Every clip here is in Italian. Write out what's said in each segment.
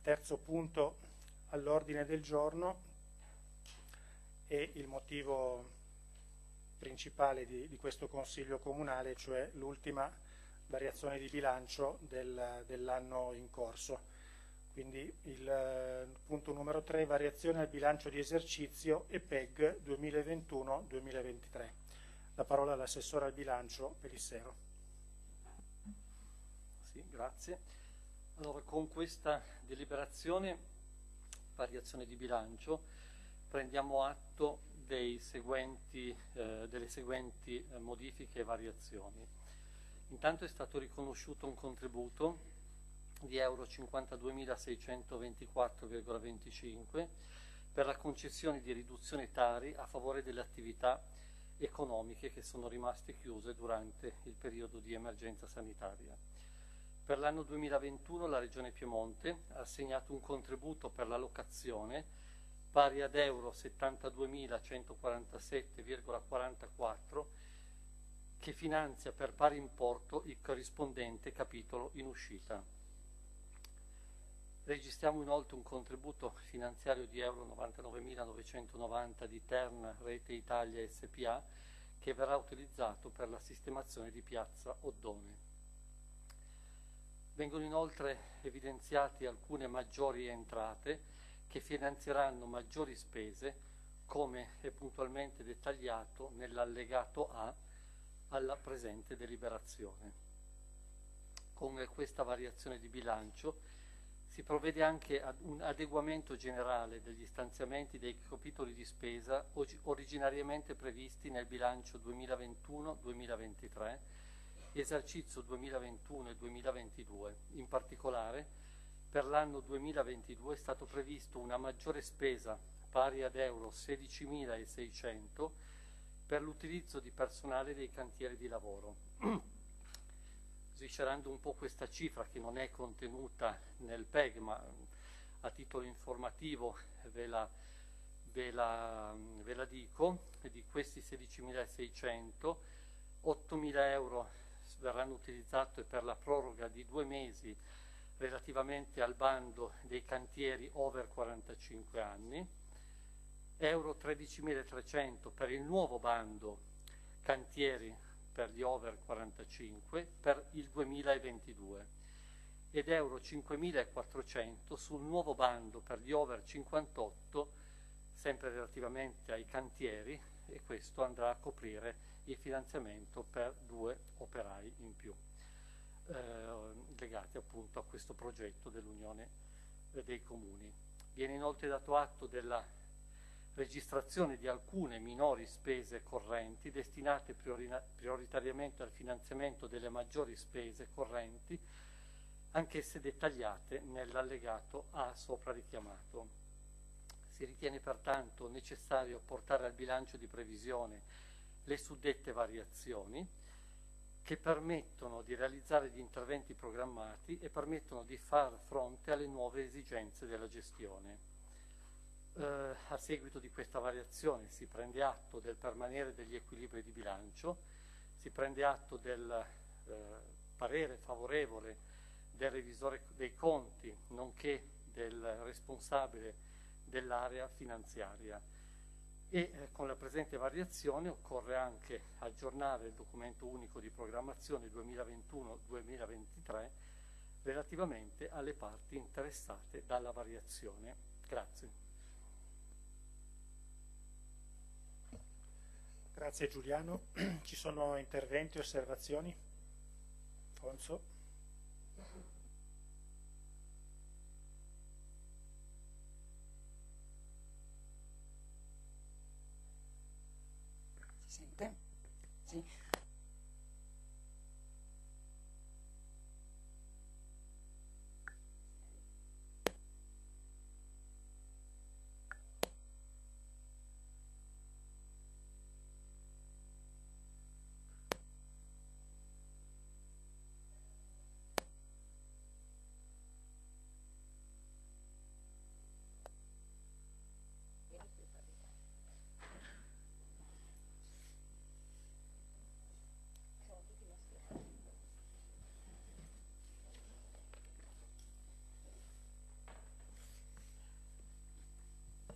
il terzo punto all'ordine del giorno e il motivo principale di questo Consiglio Comunale, cioè l'ultima variazione di bilancio dell'anno in corso. Quindi il punto numero 3, variazione al bilancio di esercizio EPEG 2021-2023. La parola all'assessore al bilancio Pelissero. Sì, grazie. Allora, con questa deliberazione, variazione di bilancio, prendiamo atto delle seguenti modifiche e variazioni. Intanto è stato riconosciuto un contributo di euro 52.624,25 per la concessione di riduzioni tari a favore delle attività economiche che sono rimaste chiuse durante il periodo di emergenza sanitaria. Per l'anno 2021 la Regione Piemonte ha assegnato un contributo per la locazione pari ad euro 72.147,44 che finanzia per pari importo il corrispondente capitolo in uscita. Registriamo inoltre un contributo finanziario di euro 99.990 di Terna Rete Italia SPA che verrà utilizzato per la sistemazione di Piazza Oddone. Vengono inoltre evidenziate alcune maggiori entrate che finanzieranno maggiori spese, come è puntualmente dettagliato nell'allegato A alla presente deliberazione. Con questa variazione di bilancio si provvede anche ad un adeguamento generale degli stanziamenti dei capitoli di spesa originariamente previsti nel bilancio 2021-2023, esercizio 2021 e 2022. In particolare, per l'anno 2022 è stato previsto una maggiore spesa pari ad euro 16.600 per l'utilizzo di personale dei cantieri di lavoro. Sviscerando un po' questa cifra che non è contenuta nel PEG, ma a titolo informativo ve la dico, di questi 16.600, 8.000 euro verranno utilizzati per la proroga di 2 mesi relativamente al bando dei cantieri over 45 anni, euro 13.300 per il nuovo bando cantieri per gli over 45 per il 2022 ed euro 5.400 sul nuovo bando per gli over 58 sempre relativamente ai cantieri, e questo andrà a coprire il finanziamento per 2 operai in più legati appunto a questo progetto dell'Unione dei Comuni. Viene inoltre dato atto della registrazione di alcune minori spese correnti destinate prioritariamente al finanziamento delle maggiori spese correnti, anch'esse dettagliate nell'allegato A sopra richiamato. Si ritiene pertanto necessario portare al bilancio di previsione le suddette variazioni che permettono di realizzare gli interventi programmati e permettono di far fronte alle nuove esigenze della gestione. A seguito di questa variazione si prende atto del permanere degli equilibri di bilancio, si prende atto del parere favorevole del revisore dei conti, nonché del responsabile dell'area finanziaria. E con la presente variazione occorre anche aggiornare il documento unico di programmazione 2021-2023 relativamente alle parti interessate dalla variazione. Grazie. Grazie Giuliano. Ci sono interventi, osservazioni? Fonso? Si sente? Sì.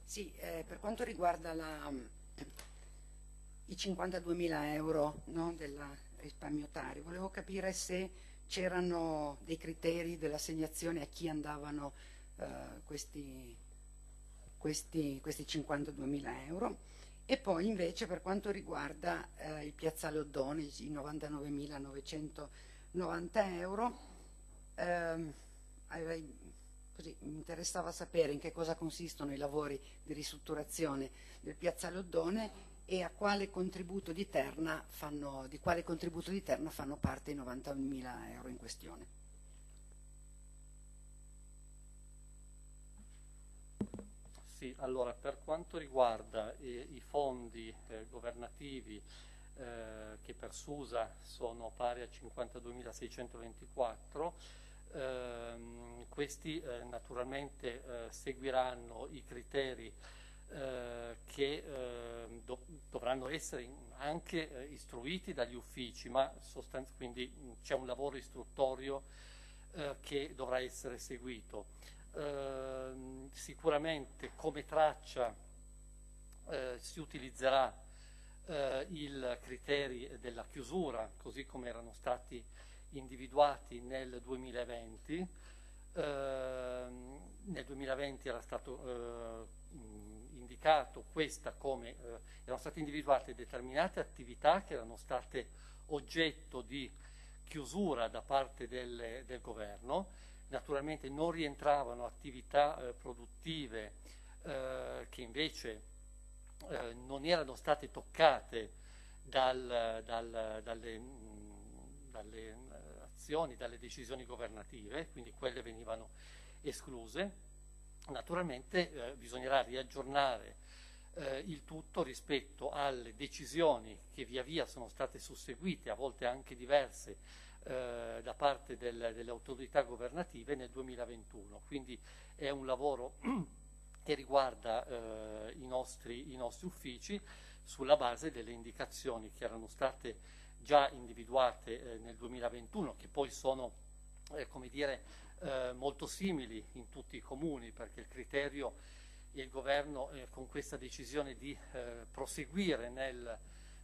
Sì, per quanto riguarda i 52.000 euro, no, del risparmiotario, volevo capire se c'erano dei criteri dell'assegnazione a chi andavano questi 52.000 euro, e poi invece per quanto riguarda il piazzale Oddone, i 99.990 euro, così, mi interessava sapere in che cosa consistono i lavori di ristrutturazione del piazzale Oddone e a quale contributo di quale contributo di Terna fanno parte i 90.000 euro in questione. Sì, allora per quanto riguarda i fondi governativi che per SUSA sono pari a 52.624, questi naturalmente seguiranno i criteri che dovranno essere anche istruiti dagli uffici, ma quindi c'è un lavoro istruttorio che dovrà essere seguito. Sicuramente come traccia si utilizzerà i criteri della chiusura, così come erano stati individuati nel 2020. Nel 2020 era stato indicato erano state individuate determinate attività che erano state oggetto di chiusura da parte del governo. Naturalmente non rientravano attività produttive che invece non erano state toccate dalle azioni, dalle decisioni governative, quindi quelle venivano escluse. Naturalmente bisognerà riaggiornare il tutto rispetto alle decisioni che via via sono state susseguite, a volte anche diverse, da parte delle autorità governative nel 2021. Quindi è un lavoro che riguarda i nostri uffici sulla base delle indicazioni che erano state già individuate nel 2021, che poi sono molto simili in tutti i comuni, perché il criterio e il governo con questa decisione di proseguire nel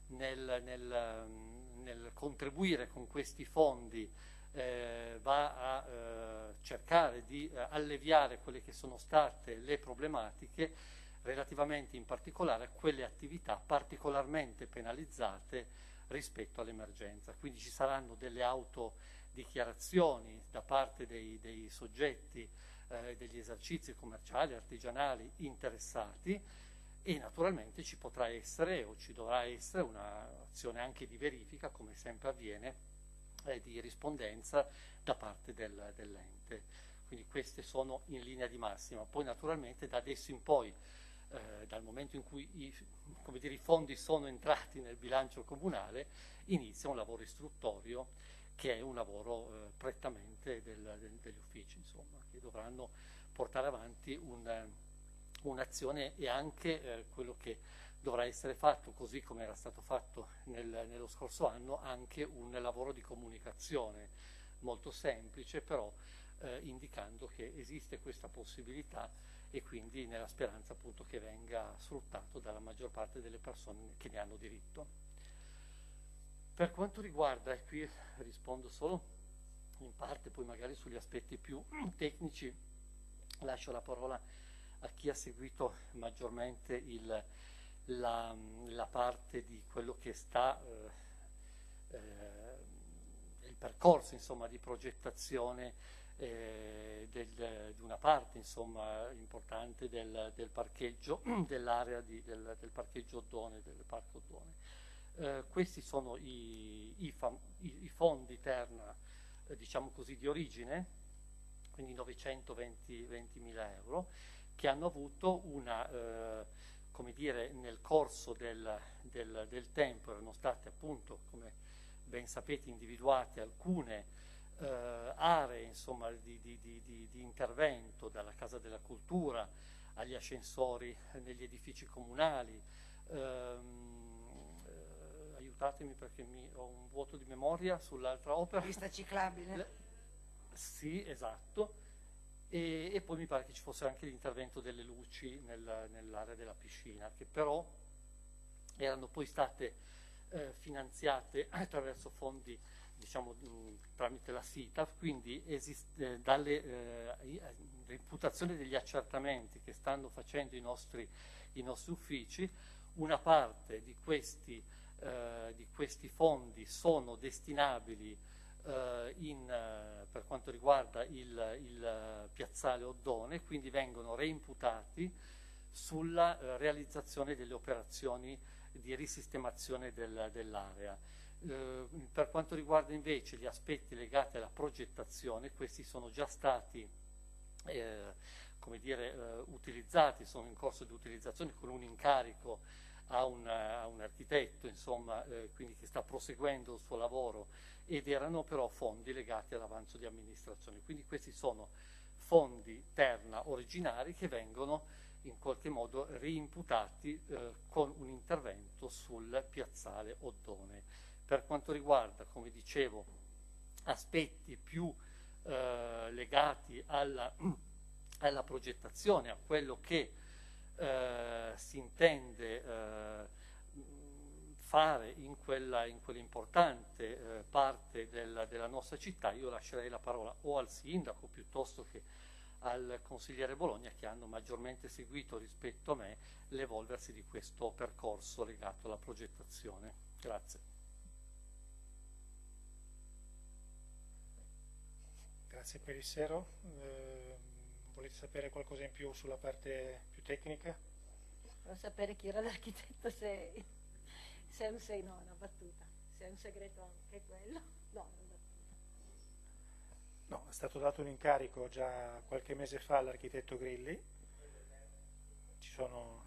contribuire con questi fondi va a cercare di alleviare quelle che sono state le problematiche relativamente in particolare a quelle attività particolarmente penalizzate rispetto all'emergenza. Quindi ci saranno delle autodichiarazioni da parte dei soggetti degli esercizi commerciali, artigianali interessati, e naturalmente ci potrà essere o ci dovrà essere un'azione anche di verifica, come sempre avviene, di rispondenza da parte dell'ente. Quindi queste sono in linea di massima. Poi naturalmente da adesso in poi, dal momento in cui i fondi sono entrati nel bilancio comunale, inizia un lavoro istruttorio che è un lavoro prettamente degli uffici, insomma, che dovranno portare avanti un'azione e anche quello che dovrà essere fatto, così come era stato fatto nello scorso anno, anche un lavoro di comunicazione molto semplice, però indicando che esiste questa possibilità e quindi nella speranza appunto che venga sfruttato dalla maggior parte delle persone che ne hanno diritto. Per quanto riguarda, e qui rispondo solo in parte, poi magari sugli aspetti più tecnici lascio la parola a chi ha seguito maggiormente la parte di quello che sta il percorso, insomma, di progettazione di una parte, insomma, importante del parcheggio, dell'area del parcheggio Oddone, del parco Oddone. Questi sono i fondi Terna, diciamo così, di origine, quindi 920.000 euro, che hanno avuto come dire, nel corso del tempo erano state appunto, come ben sapete, individuate alcune aree, insomma, di intervento, dalla Casa della Cultura agli ascensori negli edifici comunali. Aiutatemi perché ho un vuoto di memoria sull'altra opera. Pista ciclabile? Sì, esatto. e poi mi pare che ci fosse anche l'intervento delle luci nell'area della piscina, che però erano poi state finanziate attraverso fondi, diciamo, tramite la SITAF, quindi dalle reputazioni degli accertamenti che stanno facendo i nostri uffici, una parte di questi fondi sono destinabili per quanto riguarda il piazzale Oddone, quindi vengono reimputati sulla realizzazione delle operazioni di risistemazione dell'area. Per quanto riguarda invece gli aspetti legati alla progettazione, questi sono già stati come dire, utilizzati, sono in corso di utilizzazione con un incarico a un architetto, insomma, quindi che sta proseguendo il suo lavoro, ed erano però fondi legati all'avanzo di amministrazione. Quindi questi sono fondi terna originari che vengono in qualche modo reimputati con un intervento sul piazzale Oddone. Per quanto riguarda, come dicevo, aspetti più legati alla progettazione, a quello che si intende fare in quell'importante parte della nostra città, io lascerei la parola o al sindaco piuttosto che al consigliere Bologna, che hanno maggiormente seguito rispetto a me l'evolversi di questo percorso legato alla progettazione. Grazie. Grazie Pelissero. Volete sapere qualcosa in più sulla parte più tecnica? Volevo sapere chi era l'architetto, se è un no, una battuta, se è un segreto anche quello. No, una battuta. No, è stato dato un incarico già qualche mese fa all'architetto Grilli. Ci sono...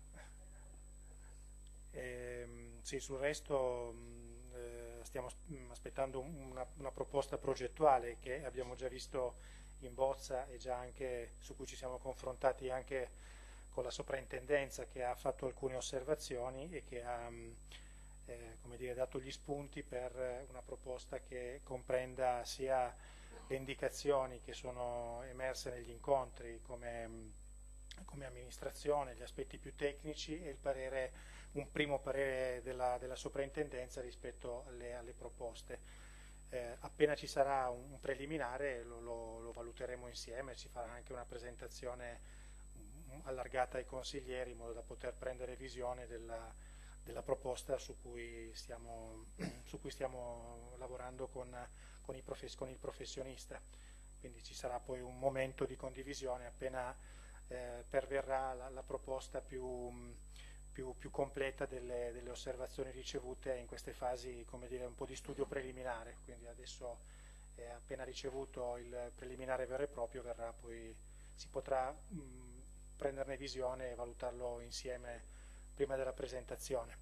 sì, sul resto stiamo aspettando una proposta progettuale che abbiamo già visto in bozza e già anche su cui ci siamo confrontati anche con la soprintendenza, che ha fatto alcune osservazioni e che ha come dire, dato gli spunti per una proposta che comprenda sia le indicazioni che sono emerse negli incontri come amministrazione, gli aspetti più tecnici e un primo parere della soprintendenza rispetto alle proposte. Appena ci sarà un preliminare lo valuteremo insieme, ci farà anche una presentazione allargata ai consiglieri in modo da poter prendere visione della proposta su cui stiamo lavorando con il professionista. Quindi ci sarà poi un momento di condivisione appena perverrà la proposta più completa delle osservazioni ricevute in queste fasi, come dire, un po' di studio preliminare. Quindi adesso appena ricevuto il preliminare vero e proprio si potrà prenderne visione e valutarlo insieme prima della presentazione.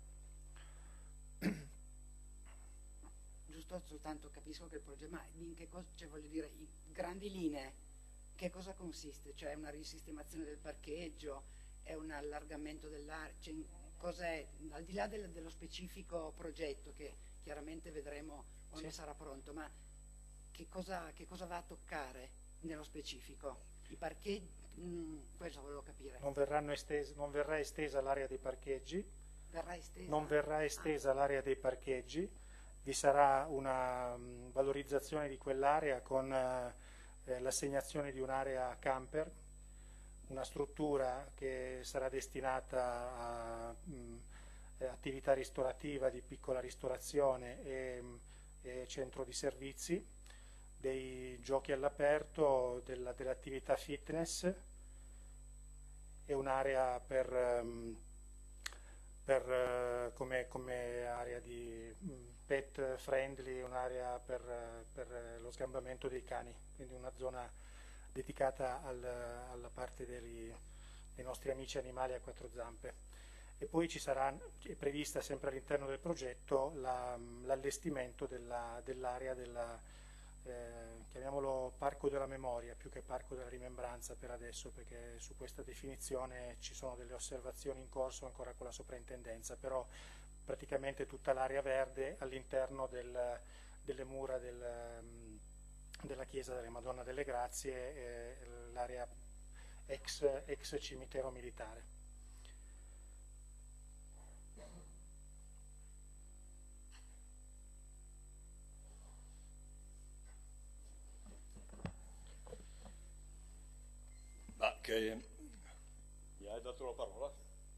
Giusto, soltanto capisco che il progetto, ma in che cosa, cioè voglio dire, in grandi linee, che cosa consiste? Cioè una risistemazione del parcheggio, è un allargamento dell'area, cioè, cos'è, al di là dello specifico progetto che chiaramente vedremo quando sarà pronto, ma che cosa va a toccare nello specifico? I parcheggi, questo volevo capire. Non verrà estesa l'area dei parcheggi. Verrà estesa? Non verrà estesa l'area dei parcheggi, vi sarà una valorizzazione di quell'area con l'assegnazione di un'area camper, una struttura che sarà destinata a attività ristorativa di piccola ristorazione e centro di servizi, dei giochi all'aperto, dell'attività fitness e un'area come area di pet friendly, un'area per lo sgambamento dei cani, quindi una zona dedicata alla parte dei nostri amici animali a quattro zampe. E poi è prevista sempre all'interno del progetto l'allestimento dell'area chiamiamolo parco della memoria più che parco della rimembranza per adesso, perché su questa definizione ci sono delle osservazioni in corso ancora con la soprintendenza, però praticamente tutta l'area verde all'interno delle mura della chiesa della Madonna delle Grazie, l'area ex cimitero militare. Mi hai dato la parola?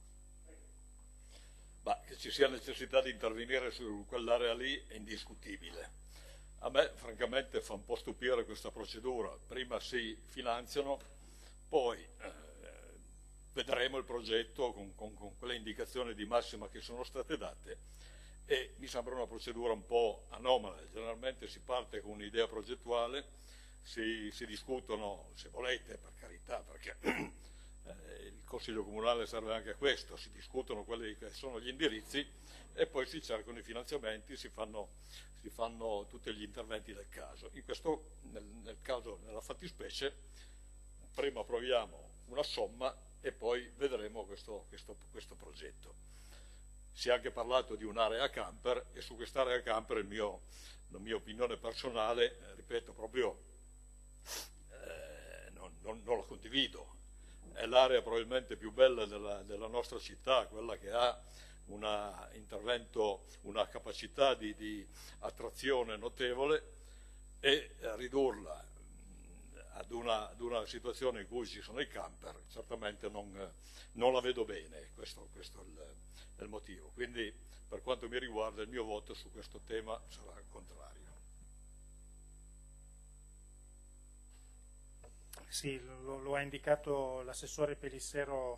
Che ci sia necessità di intervenire su quell'area lì è indiscutibile. A me francamente fa un po' stupire questa procedura. Prima si finanziano, poi vedremo il progetto con quelle indicazioni di massima che sono state date, e mi sembra una procedura un po' anomala. Generalmente si parte con un'idea progettuale, si discutono, se volete, per carità, perché il Consiglio Comunale serve anche a questo, si discutono quelli che sono gli indirizzi e poi si cercano i finanziamenti, si fanno tutti gli interventi del caso. In questo, nel caso, nella fattispecie, prima approviamo una somma e poi vedremo questo progetto. Si è anche parlato di un'area camper, e su quest'area camper la mia opinione personale, ripeto, proprio non la condivido. È l'area probabilmente più bella della nostra città, quella che ha una capacità di attrazione notevole, e ridurla ad una situazione in cui ci sono i camper certamente non la vedo bene. Questo è il motivo. Quindi, per quanto mi riguarda, il mio voto su questo tema sarà contrario. Sì, lo ha indicato l'assessore Pelissero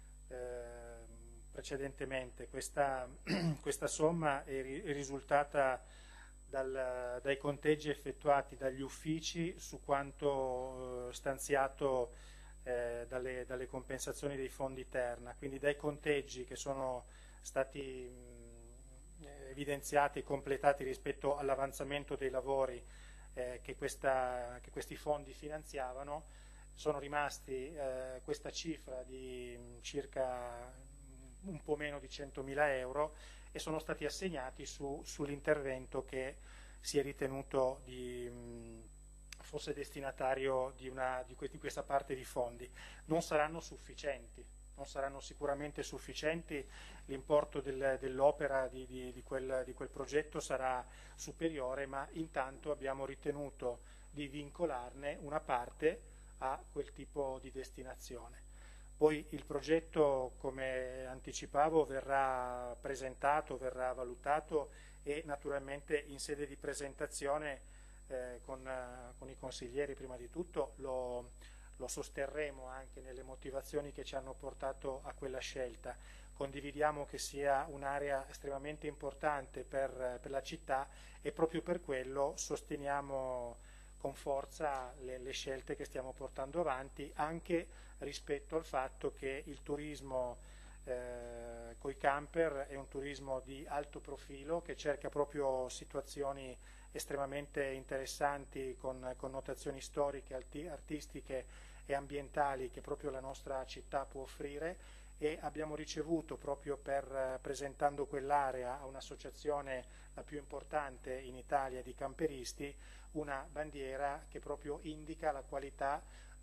precedentemente. Questa somma è risultata dai conteggi effettuati dagli uffici su quanto stanziato dalle compensazioni dei fondi Terna, quindi dai conteggi che sono stati evidenziati e completati rispetto all'avanzamento dei lavori che questi fondi finanziavano. Sono rimasti questa cifra di circa un po' meno di 100.000 euro, e sono stati assegnati sull'intervento che si è ritenuto fosse destinatario di questa parte di fondi. Non saranno sufficienti, non saranno sicuramente sufficienti, l'importo dell'opera di quel progetto sarà superiore, ma intanto abbiamo ritenuto di vincolarne una parte a quel tipo di destinazione. Poi il progetto, come anticipavo, verrà presentato, verrà valutato, e naturalmente in sede di presentazione con i consiglieri prima di tutto lo sosterremo anche nelle motivazioni che ci hanno portato a quella scelta. Condividiamo che sia un'area estremamente importante per la città, e proprio per quello sosteniamo con forza le scelte che stiamo portando avanti, anche rispetto al fatto che il turismo coi camper è un turismo di alto profilo, che cerca proprio situazioni estremamente interessanti con connotazioni storiche, artistiche e ambientali che proprio la nostra città può offrire, e abbiamo ricevuto, proprio presentando quell'area a un'associazione la più importante in Italia di camperisti, una bandiera che proprio indica la qualità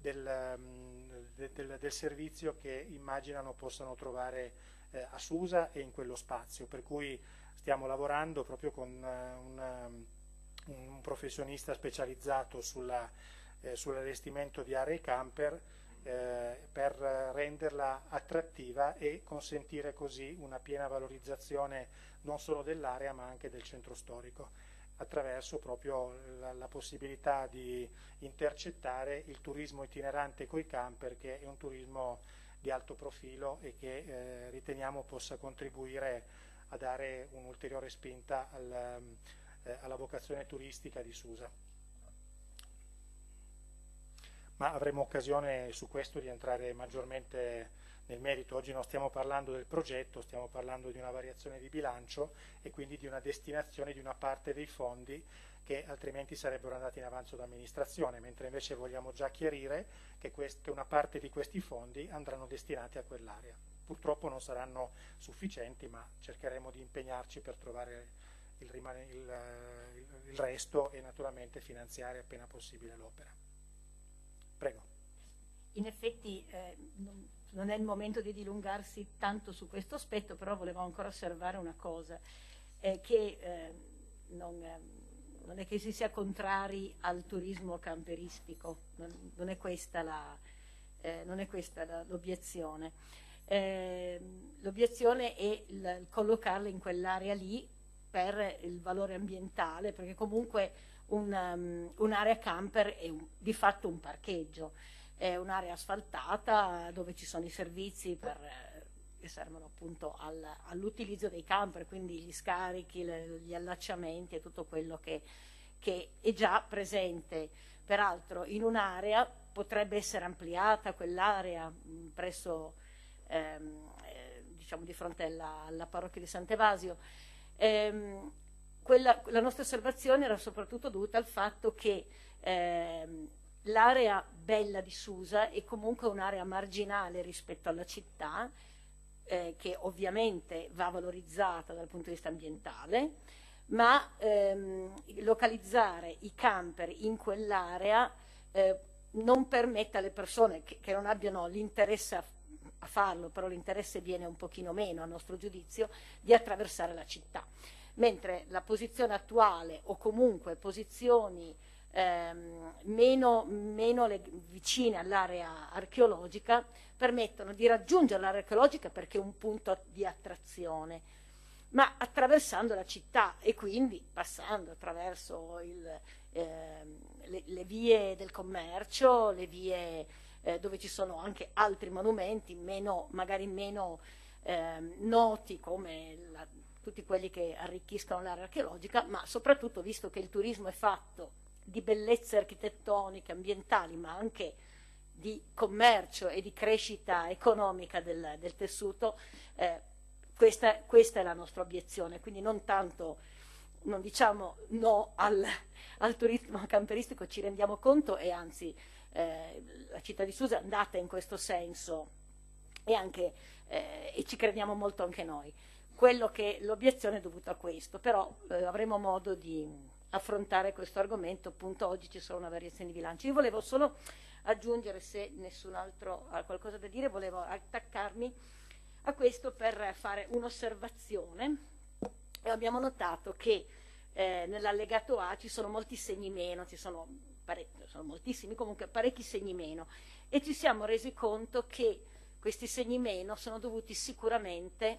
del servizio che immaginano possano trovare a Susa e in quello spazio, per cui stiamo lavorando proprio con un professionista specializzato sull'allestimento di aree camper per renderla attrattiva e consentire così una piena valorizzazione non solo dell'area ma anche del centro storico, attraverso proprio la possibilità di intercettare il turismo itinerante coi camper, che è un turismo di alto profilo e che riteniamo possa contribuire a dare un'ulteriore spinta alla vocazione turistica di Susa. Ma avremo occasione su questo di entrare maggiormente nel merito. Oggi non stiamo parlando del progetto, stiamo parlando di una variazione di bilancio e quindi di una destinazione di una parte dei fondi che altrimenti sarebbero andati in avanzo d'amministrazione, mentre invece vogliamo già chiarire che una parte di questi fondi andranno destinati a quell'area. Purtroppo non saranno sufficienti, ma cercheremo di impegnarci per trovare il resto e naturalmente finanziare appena possibile l'opera. Prego. in effetti non è il momento di dilungarsi tanto su questo aspetto, però volevo ancora osservare una cosa, che non è che si sia contrari al turismo camperistico, non è questa l'obiezione. L'obiezione è il collocarla in quell'area lì per il valore ambientale, perché comunque un'area camper è di fatto un parcheggio, è un'area asfaltata dove ci sono i servizi che servono appunto all'utilizzo dei camper, quindi gli scarichi, gli allacciamenti e tutto quello che è già presente. Peraltro in un'area potrebbe essere ampliata quell'area presso diciamo di fronte alla parrocchia di Sant'Evasio. La nostra osservazione era soprattutto dovuta al fatto che l'area bella di Susa è comunque un'area marginale rispetto alla città, che ovviamente va valorizzata dal punto di vista ambientale, ma localizzare i camper in quell'area non permette alle persone che non abbiano l'interesse a farlo, però l'interesse viene un pochino meno a nostro giudizio, di attraversare la città, mentre la posizione attuale o comunque posizioni meno vicine all'area archeologica permettono di raggiungere l'area archeologica perché è un punto di attrazione, ma attraversando la città e quindi passando attraverso le vie del commercio, le vie dove ci sono anche altri monumenti magari meno noti come tutti quelli che arricchiscono l'area archeologica, ma soprattutto visto che il turismo è fatto di bellezze architettoniche, ambientali, ma anche di commercio e di crescita economica del tessuto, questa è la nostra obiezione. Quindi non diciamo no al turismo camperistico, ci rendiamo conto e anzi la città di Susa è andata in questo senso e ci crediamo molto anche noi. L'obiezione è dovuta a questo, però avremo modo di affrontare questo argomento, appunto oggi ci sono una variazione di bilancio. Io volevo solo aggiungere, se nessun altro ha qualcosa da dire, volevo attaccarmi a questo per fare un'osservazione. Abbiamo notato che nell'allegato A ci sono molti segni meno, sono moltissimi, comunque parecchi segni meno, e ci siamo resi conto che questi segni meno sono dovuti sicuramente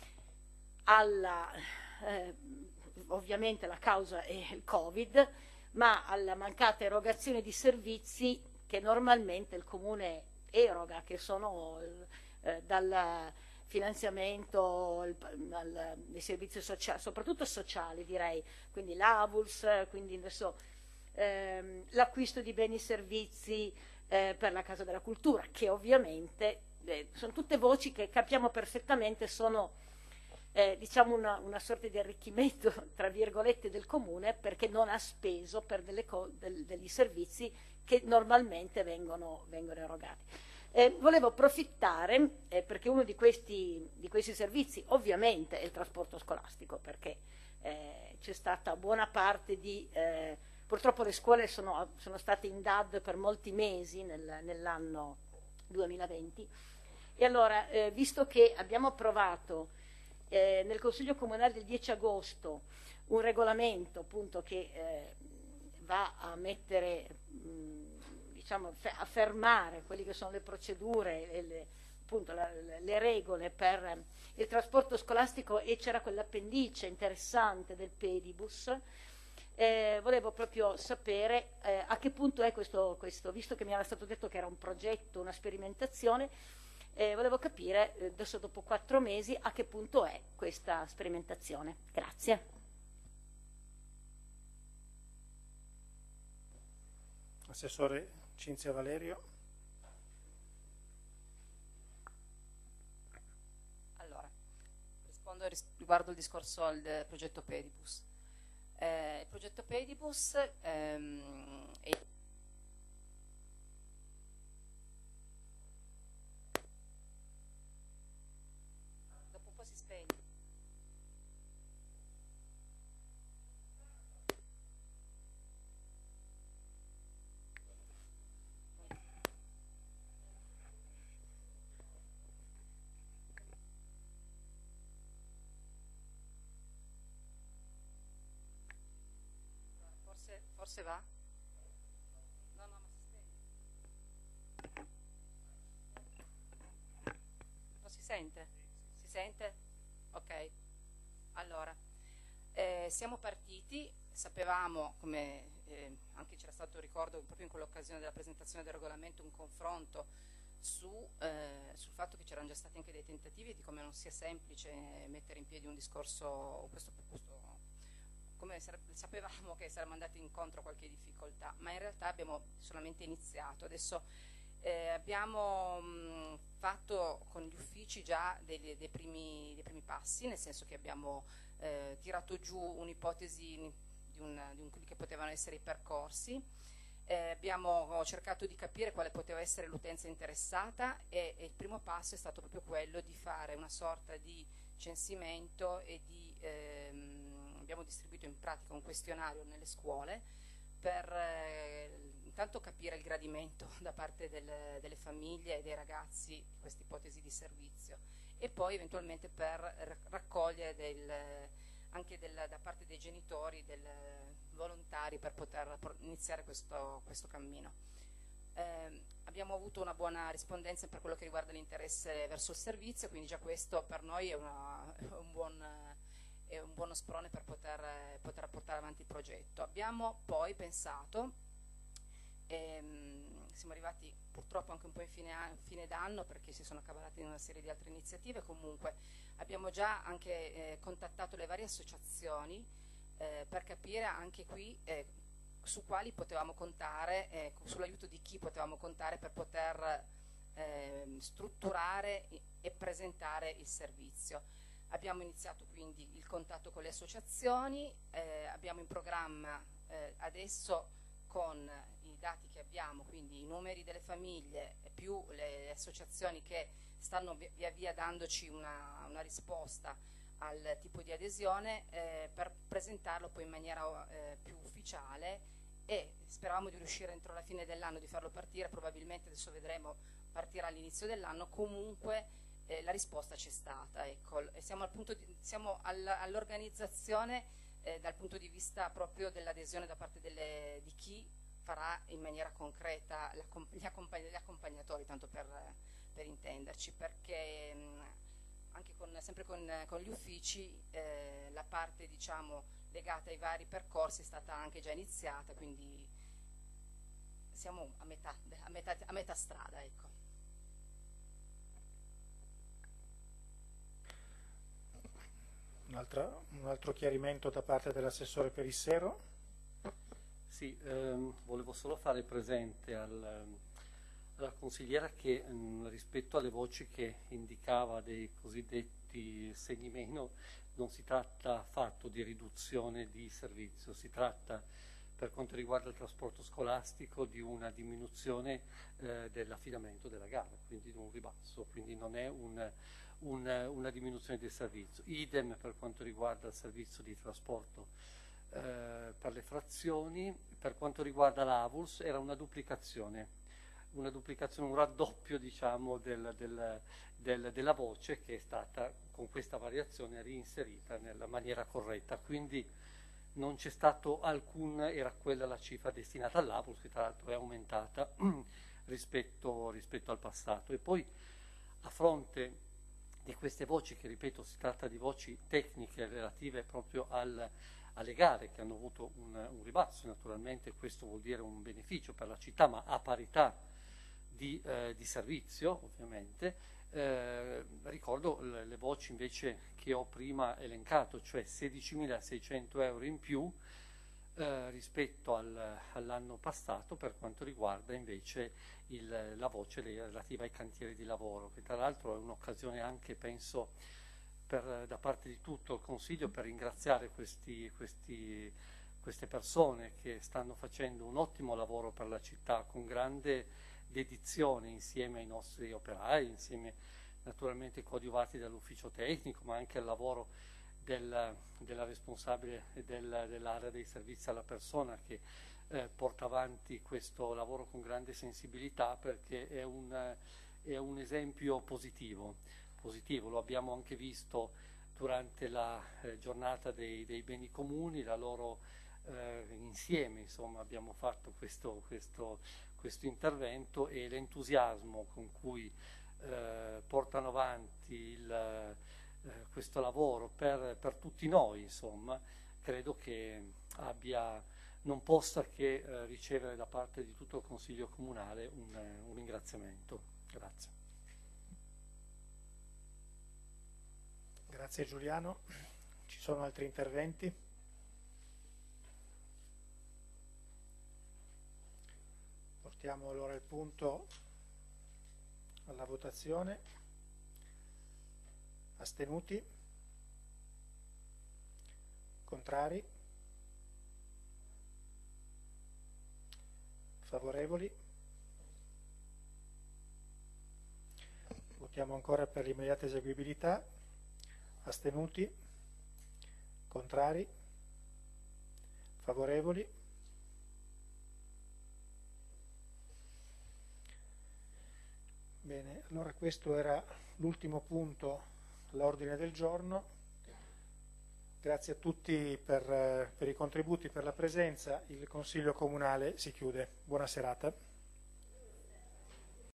ovviamente la causa è il Covid, ma alla mancata erogazione di servizi che normalmente il Comune eroga, che sono dal finanziamento dei servizi sociali, soprattutto sociali direi, quindi l'AVULS, quindi adesso l'acquisto di beni e servizi per la Casa della Cultura, che ovviamente sono tutte voci che capiamo perfettamente sono diciamo una sorta di arricchimento tra virgolette del Comune, perché non ha speso per degli servizi che normalmente vengono erogati. Volevo approfittare perché uno di questi servizi ovviamente è il trasporto scolastico, perché c'è stata buona parte purtroppo le scuole sono state in DAD per molti mesi nell'anno 2020, e allora visto che abbiamo approvato nel Consiglio Comunale del 10 agosto un regolamento appunto che va a mettere diciamo a fermare quelle che sono le procedure e le regole per il trasporto scolastico, e c'era quell'appendice interessante del pedibus, volevo proprio sapere a che punto è questo, visto che mi era stato detto che era un progetto, una sperimentazione. Volevo capire, adesso dopo 4 mesi, a che punto è questa sperimentazione. Grazie. Assessore Cinzia Valerio. Allora, rispondo riguardo il discorso al progetto Pedibus. Il progetto Pedibus è si spegne. Forse va? No, ma si spegne. Non si sente? Si sente? Ok. Allora, siamo partiti, sapevamo, come anche c'era stato, ricordo, proprio in quell'occasione della presentazione del regolamento, un confronto sul fatto che c'erano già stati anche dei tentativi di come non sia semplice mettere in piedi un discorso, come sapevamo che saremmo andati incontro a qualche difficoltà, ma in realtà abbiamo solamente iniziato. Adesso abbiamo fatto con gli uffici già dei primi passi, nel senso che abbiamo tirato giù un'ipotesi di quelli che potevano essere i percorsi. Abbiamo cercato di capire quale poteva essere l'utenza interessata e il primo passo è stato proprio quello di fare una sorta di censimento e abbiamo distribuito in pratica un questionario nelle scuole per intanto capire il gradimento da parte delle famiglie e dei ragazzi di questa ipotesi di servizio e poi eventualmente per raccogliere anche da parte dei genitori volontari per poter iniziare questo cammino. Abbiamo avuto una buona rispondenza per quello che riguarda l'interesse verso il servizio, quindi già questo per noi è un buono sprone per poter portare avanti il progetto. Abbiamo poi pensato, siamo arrivati purtroppo anche un po' in fine d'anno perché si sono accavallate in una serie di altre iniziative, comunque abbiamo già anche contattato le varie associazioni per capire anche qui su quali potevamo contare, sull'aiuto di chi potevamo contare per poter strutturare e presentare il servizio. Abbiamo iniziato quindi il contatto con le associazioni, abbiamo in programma adesso con i dati che abbiamo, quindi i numeri delle famiglie più le associazioni che stanno via via dandoci una risposta al tipo di adesione per presentarlo poi in maniera più ufficiale e speravamo di riuscire entro la fine dell'anno di farlo partire, probabilmente adesso vedremo partirà all'inizio dell'anno, comunque la risposta c'è stata, ecco, e siamo all'organizzazione dal punto di vista proprio dell'adesione da parte di chi farà in maniera concreta gli accompagnatori, tanto per intenderci, perché anche sempre con gli uffici la parte diciamo legata ai vari percorsi è stata anche già iniziata, quindi siamo a metà strada, ecco. Un altro chiarimento da parte dell'assessore Perissero. Sì, volevo solo fare presente alla consigliera che rispetto alle voci che indicava dei cosiddetti segni meno non si tratta affatto di riduzione di servizio, si tratta per quanto riguarda il trasporto scolastico di una diminuzione dell'affidamento della gara, quindi di un ribasso, quindi non è una diminuzione del servizio. Idem per quanto riguarda il servizio di trasporto per le frazioni, per quanto riguarda l'AVULS era una duplicazione, un raddoppio diciamo della voce che è stata con questa variazione reinserita nella maniera corretta, quindi non c'è stato era quella la cifra destinata all'AVULS che tra l'altro è aumentata rispetto al passato. E poi a fronte di queste voci, che ripeto si tratta di voci tecniche relative proprio alle gare che hanno avuto un ribasso, naturalmente questo vuol dire un beneficio per la città, ma a parità di servizio ovviamente. Ricordo le voci invece che ho prima elencato, cioè 16.600 euro in più rispetto all'anno passato per quanto riguarda invece la voce relativa ai cantieri di lavoro, che tra l'altro è un'occasione anche, penso, da parte di tutto il Consiglio per ringraziare queste persone che stanno facendo un ottimo lavoro per la città con grande dedizione insieme ai nostri operai, insieme naturalmente coadiuvati dall'ufficio tecnico, ma anche al lavoro della responsabile dell'area dei servizi alla persona che porta avanti questo lavoro con grande sensibilità, perché è un esempio positivo, lo abbiamo anche visto durante la giornata dei beni comuni, la loro insieme insomma, abbiamo fatto questo intervento, e l'entusiasmo con cui portano avanti questo lavoro per tutti noi, insomma, credo che non possa che ricevere da parte di tutto il Consiglio Comunale un ringraziamento. Grazie. Grazie Giuliano. Ci sono altri interventi? Portiamo allora il punto alla votazione. Astenuti? Contrari? Favorevoli? Votiamo ancora per l'immediata eseguibilità. Astenuti? Contrari? Favorevoli? Bene, allora questo era l'ultimo punto all'ordine del giorno. Grazie a tutti per i contributi, per la presenza. Il Consiglio Comunale si chiude. Buona serata.